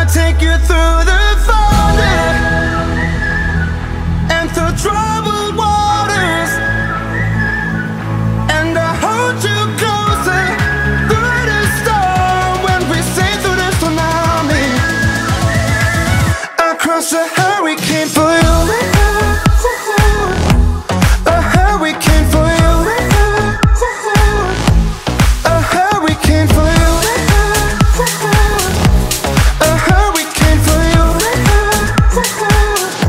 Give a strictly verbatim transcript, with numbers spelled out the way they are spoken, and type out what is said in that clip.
take you through the thunder and through troubled waters, and I hold you closer through the storm when we sail through the tsunami, across the hurricane.